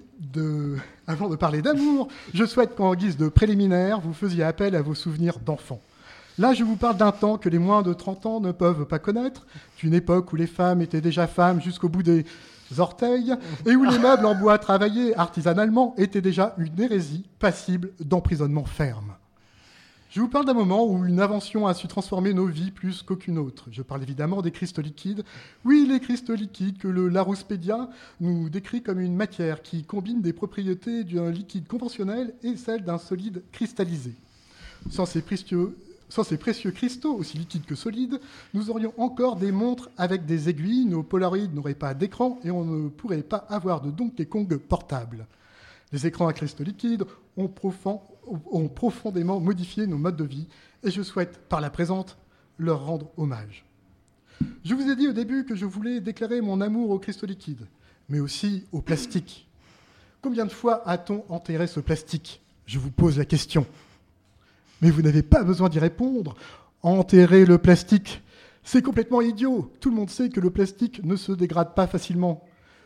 d'amour, je souhaite qu'en guise de préliminaire, vous faisiez appel à vos souvenirs d'enfants. Là, je vous parle d'un temps que les moins de 30 ans ne peuvent pas connaître, d'une époque où les femmes étaient déjà femmes jusqu'au bout des orteils, et où les meubles en bois travaillés artisanalement étaient déjà une hérésie passible d'emprisonnement ferme. Je vous parle d'un moment où une invention a su transformer nos vies plus qu'aucune autre. Je parle évidemment des cristaux liquides. Oui, les cristaux liquides que le Larouspédia nous décrit comme une matière qui combine des propriétés d'un liquide conventionnel et celles d'un solide cristallisé. Sans ces précieux cristaux, aussi liquides que solides, nous aurions encore des montres avec des aiguilles, nos Polaroids n'auraient pas d'écran et on ne pourrait pas avoir de Donkey Kong portable. Les écrans à cristaux liquides ont profondément modifié nos modes de vie et je souhaite, par la présente, leur rendre hommage. Je vous ai dit au début que je voulais déclarer mon amour aux cristaux liquides, mais aussi au plastique. Combien de fois a-t-on enterré ce plastique ? Je vous pose la question. Mais vous n'avez pas besoin d'y répondre. Enterrer le plastique, c'est complètement idiot. Tout le monde sait que le plastique ne se dégrade pas facilement.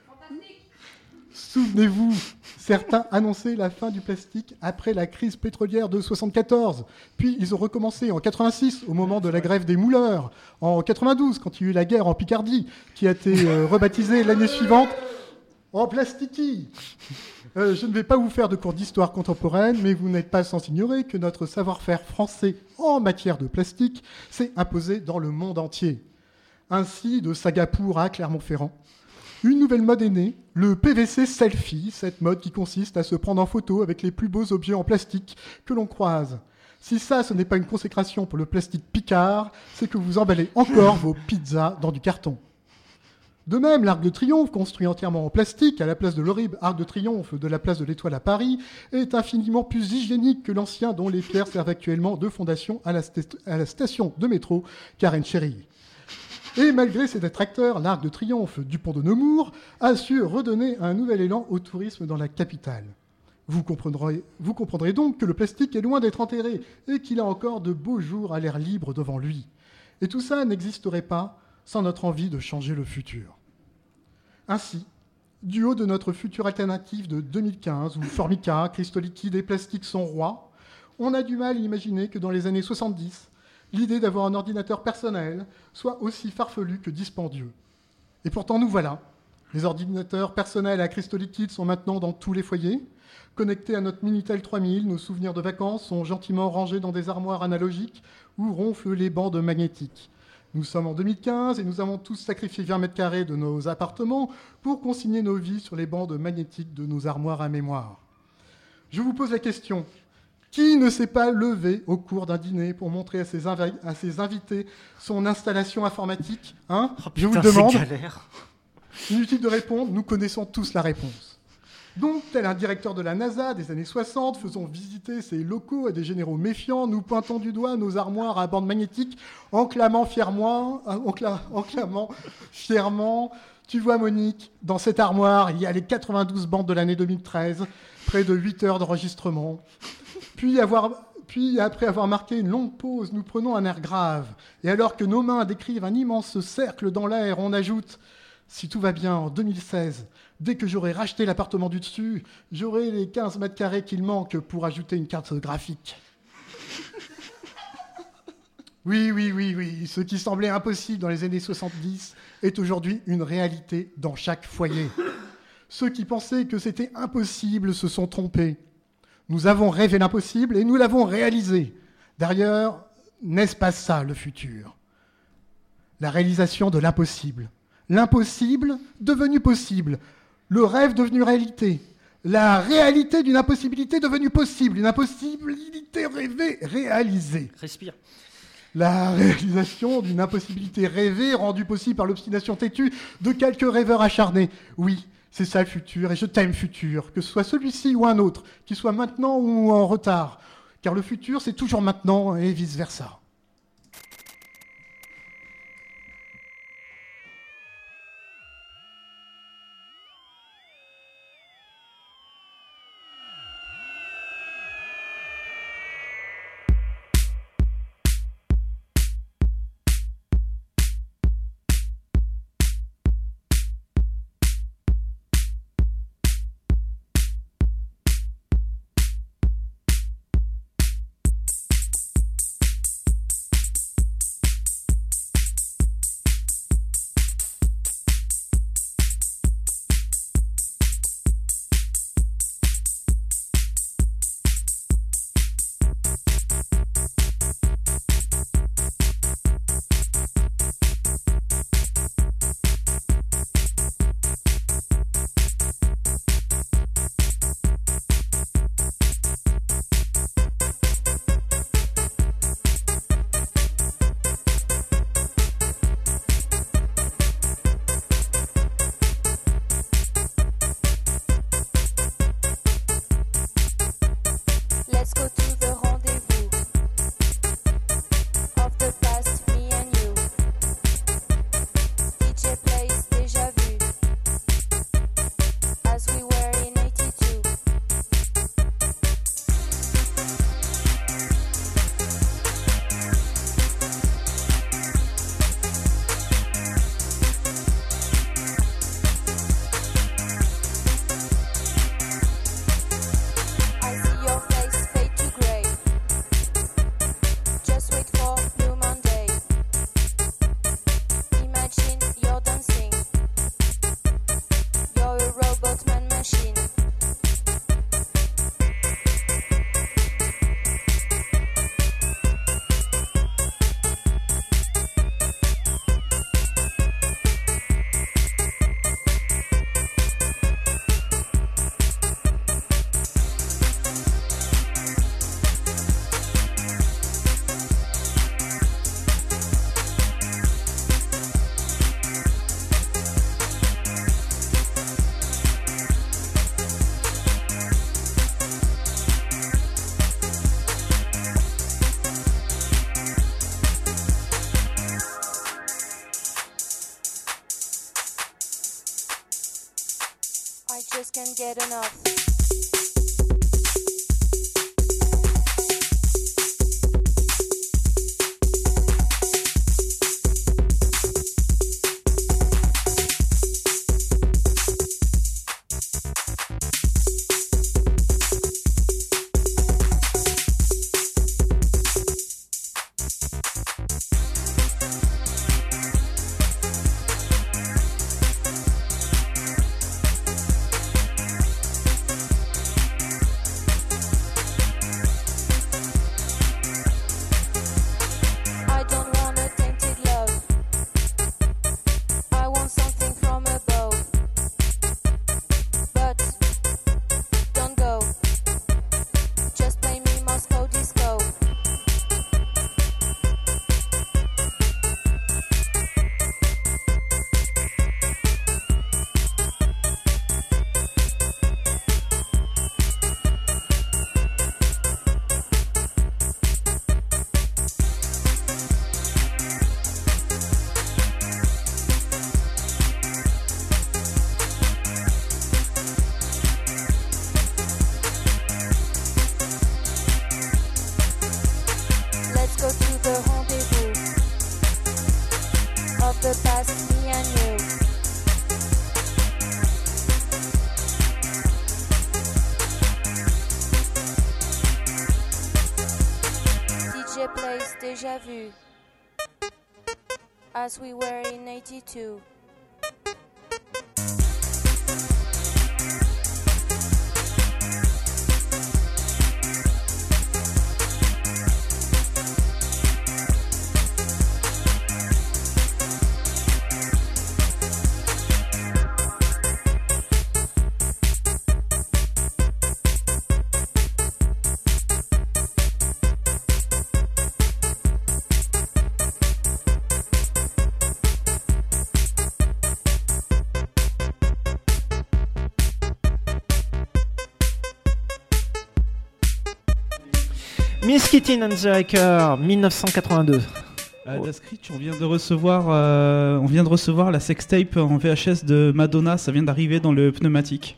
Souvenez-vous, certains annonçaient la fin du plastique après la crise pétrolière de 1974. Puis ils ont recommencé en 1986 au moment de la grève des mouleurs. En 1992, quand il y a eu la guerre en Picardie, qui a été rebaptisée l'année suivante en plastiki. Je ne vais pas vous faire de cours d'histoire contemporaine, mais vous n'êtes pas sans ignorer que notre savoir-faire français en matière de plastique s'est imposé dans le monde entier. Ainsi, de Singapour à Clermont-Ferrand, une nouvelle mode est née, le PVC selfie, cette mode qui consiste à se prendre en photo avec les plus beaux objets en plastique que l'on croise. Si ça, ce n'est pas une consécration pour le plastique Picard, c'est que vous emballez encore vos pizzas dans du carton. De même, l'Arc de Triomphe, construit entièrement en plastique, à la place de l'horrible Arc de Triomphe de la place de l'Étoile à Paris, est infiniment plus hygiénique que l'ancien dont les pierres servent actuellement de fondation à la station de métro Karen-Chéry. Et malgré ses détracteurs, l'Arc de Triomphe du pont de Nemours a su redonner un nouvel élan au tourisme dans la capitale. Vous comprendrez donc que le plastique est loin d'être enterré et qu'il a encore de beaux jours à l'air libre devant lui. Et tout ça n'existerait pas sans notre envie de changer le futur. Ainsi, du haut de notre futur alternatif de 2015, où Formica, cristaux liquides et plastique sont rois, on a du mal à imaginer que dans les années 70, l'idée d'avoir un ordinateur personnel soit aussi farfelue que dispendieux. Et pourtant, nous voilà. Les ordinateurs personnels à cristaux liquides sont maintenant dans tous les foyers. Connectés à notre Minitel 3000, nos souvenirs de vacances sont gentiment rangés dans des armoires analogiques où ronflent les bandes magnétiques. Nous sommes en 2015 et nous avons tous sacrifié 20 mètres carrés de nos appartements pour consigner nos vies sur les bandes magnétiques de nos armoires à mémoire. Je vous pose la question. Qui ne s'est pas levé au cours d'un dîner pour montrer à ses invités son installation informatique, hein ? Je vous le demande. Inutile de répondre, nous connaissons tous la réponse. Donc, tel un directeur de la NASA des années 60, faisons visiter ses locaux à des généraux méfiants, nous pointons du doigt nos armoires à bande magnétique, en clamant fièrement, tu vois Monique, dans cette armoire, il y a les 92 bandes de l'année 2013, près de 8 heures d'enregistrement. Puis, après avoir marqué une longue pause, nous prenons un air grave. Et alors que nos mains décrivent un immense cercle dans l'air, on ajoute « Si tout va bien, en 2016, dès que j'aurai racheté l'appartement du dessus, j'aurai les 15 mètres carrés qu'il manque pour ajouter une carte graphique. » Oui, ce qui semblait impossible dans les années 70 est aujourd'hui une réalité dans chaque foyer. Ceux qui pensaient que c'était impossible se sont trompés. Nous avons rêvé l'impossible et nous l'avons réalisé. D'ailleurs, N'est-ce pas ça le futur? La réalisation de l'impossible. L'impossible devenu possible. Le rêve devenu réalité. La réalité d'une impossibilité devenue possible. Une impossibilité rêvée, réalisée. Respire. La réalisation d'une impossibilité rêvée rendue possible par l'obstination têtue de quelques rêveurs acharnés. Oui, c'est ça le futur, et je t'aime futur, que ce soit celui-ci ou un autre, qu'il soit maintenant ou en retard. Car le futur, c'est toujours maintenant et vice-versa. Let's go to the rendezvous of the past, me and you. DJ plays déjà vu as we were in 82. I see your face fade to grey. Just wait for Blue Monday. Imagine you're dancing. You're a robot man machine. I just can't get enough. I don't want a tainted love. I want something from above. But don't go. Just play me Moscow disco. Let's go to the rendezvous of the past, me and you. DJ plays déjà vu as we were in 82. Miss Kitty and the Hacker, 1982. Dascritch, on vient de recevoir la sextape en VHS de Madonna, ça vient d'arriver dans le pneumatique.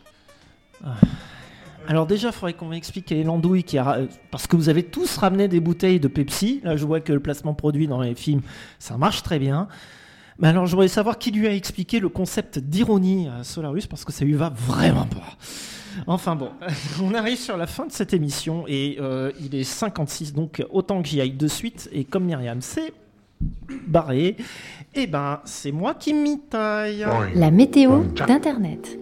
Alors déjà, il faudrait qu'on m'explique quelle est l'andouille parce que vous avez tous ramené des bouteilles de Pepsi. Là, je vois que le placement produit dans les films, ça marche très bien. Mais alors, je voudrais savoir qui lui a expliqué le concept d'ironie à Solarus, parce que ça lui va vraiment pas. Enfin bon, on arrive sur la fin de cette émission et il est 56, donc autant que j'y aille de suite. Et comme Myriam s'est barrée, eh ben c'est moi qui m'y taille. La météo d'Internet.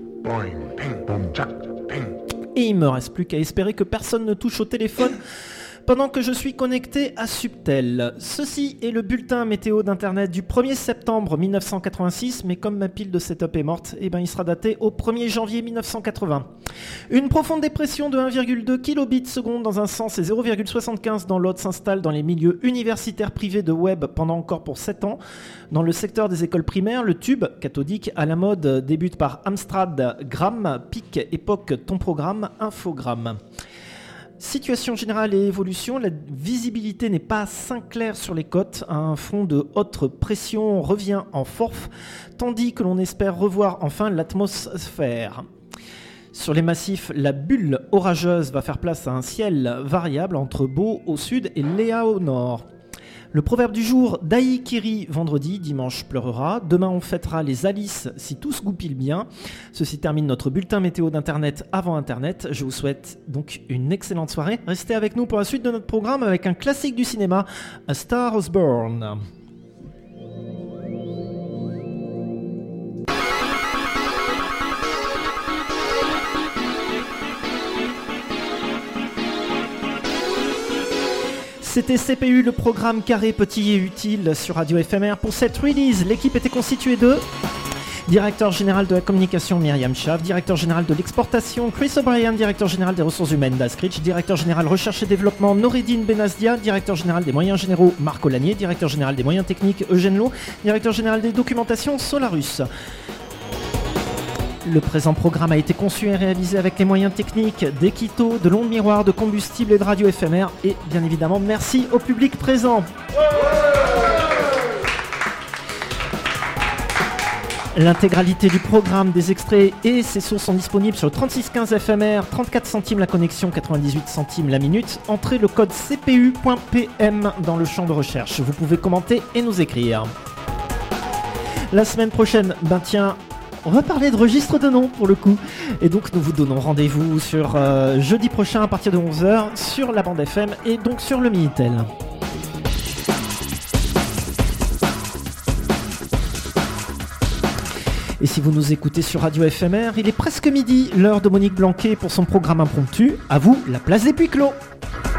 Et il me reste plus qu'à espérer que personne ne touche au téléphone pendant que je suis connecté à Subtel. Ceci est le bulletin météo d'Internet du 1er septembre 1986, mais comme ma pile de setup est morte, eh ben il sera daté au 1er janvier 1980. Une profonde dépression de 1,2 kilobits seconde dans un sens et 0,75 dans l'autre s'installe dans les milieux universitaires privés de web pendant encore pour 7 ans. Dans le secteur des écoles primaires, le tube cathodique à la mode débute par Amstrad Gram, pic époque ton programme, infogramme. Situation générale et évolution, la visibilité n'est pas assez claire sur les côtes. Un front de haute pression revient en force, tandis que l'on espère revoir enfin l'atmosphère. Sur les massifs, la bulle orageuse va faire place à un ciel variable entre beau au sud et léa au nord. Le proverbe du jour, Dai Kiri vendredi, dimanche pleurera. Demain on fêtera les Alice si tout se goupille bien. Ceci termine notre bulletin météo d'Internet avant Internet. Je vous souhaite donc une excellente soirée. Restez avec nous pour la suite de notre programme avec un classique du cinéma, A Star is Born. C'était CPU, le programme carré, petit et utile sur Radio FMR. Pour cette release, l'équipe était constituée de directeur général de la communication Myriam Schaaf, directeur général de l'exportation Chris O'Brien, directeur général des ressources humaines Dascritch, directeur général recherche et développement Noureddine Benazdia, directeur général des moyens généraux Marc Olanier, directeur général des moyens techniques Eugène Lowe, directeur général des documentations Solarus. Le présent programme a été conçu et réalisé avec les moyens techniques d'Equito, de l'onde miroir, de combustible et de radio éphémère. Et bien évidemment, merci au public présent. L'intégralité du programme, des extraits et ses sources sont disponibles sur le 3615 FMR, 34 centimes la connexion, 98 centimes la minute. Entrez le code cpu.pm dans le champ de recherche. Vous pouvez commenter et nous écrire. La semaine prochaine, on va parler de registre de noms pour le coup. Et donc nous vous donnons rendez-vous sur jeudi prochain à partir de 11h sur la bande FM et donc sur le Minitel. Et si vous nous écoutez sur Radio FMR, il est presque midi, l'heure de Monique Blanquet pour son programme impromptu. À vous, la place des Puits Clos.